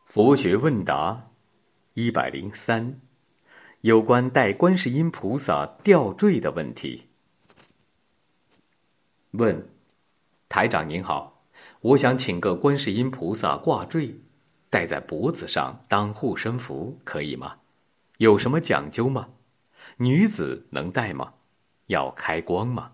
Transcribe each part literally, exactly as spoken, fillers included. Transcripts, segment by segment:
佛学问答一百零三，有关带观世音菩萨吊坠的问题。问：台长您好，我想请个观世音菩萨挂坠，戴在脖子上当护身符，可以吗？有什么讲究吗？女子能戴吗？要开光吗？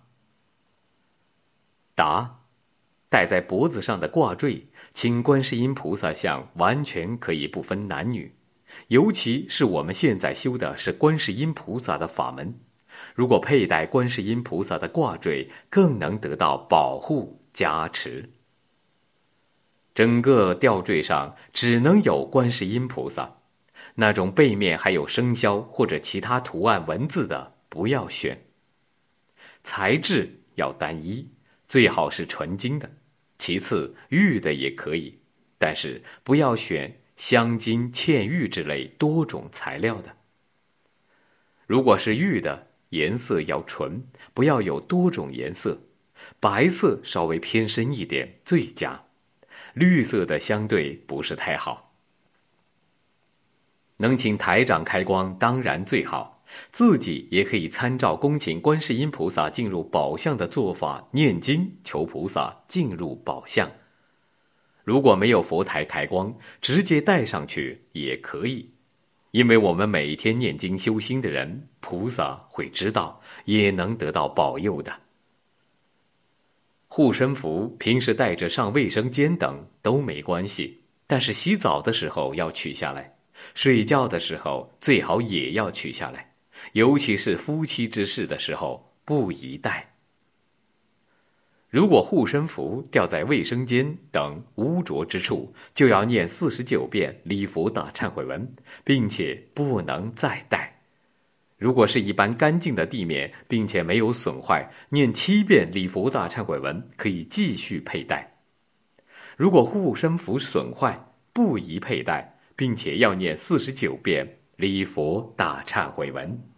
答：戴在脖子上的挂坠，请观世音菩萨像完全可以不分男女，尤其是我们现在修的是观世音菩萨的法门，如果佩戴观世音菩萨的挂坠，更能得到保护加持。整个吊坠上只能有观世音菩萨，那种背面还有生肖或者其他图案文字的不要选。材质要单一，最好是纯金的，其次玉的也可以，但是不要选镶金、嵌玉之类多种材料的。如果是玉的，颜色要纯，不要有多种颜色，白色稍微偏深一点最佳，绿色的相对不是太好。能请台长开光当然最好，自己也可以参照恭请观世音菩萨进入宝相的做法，念经求菩萨进入宝相。如果没有佛台开光，直接带上去也可以，因为我们每天念经修心的人，菩萨会知道，也能得到保佑的。护身符平时带着上卫生间等都没关系，但是洗澡的时候要取下来，睡觉的时候最好也要取下来，尤其是夫妻之事的时候不宜戴。如果护身符掉在卫生间等污浊之处，就要念四十九遍礼佛大忏悔文，并且不能再戴。如果是一般干净的地面，并且没有损坏，念七遍礼佛大忏悔文可以继续佩戴。如果护身符损坏，不宜佩戴，并且要念四十九遍礼佛大忏悔文。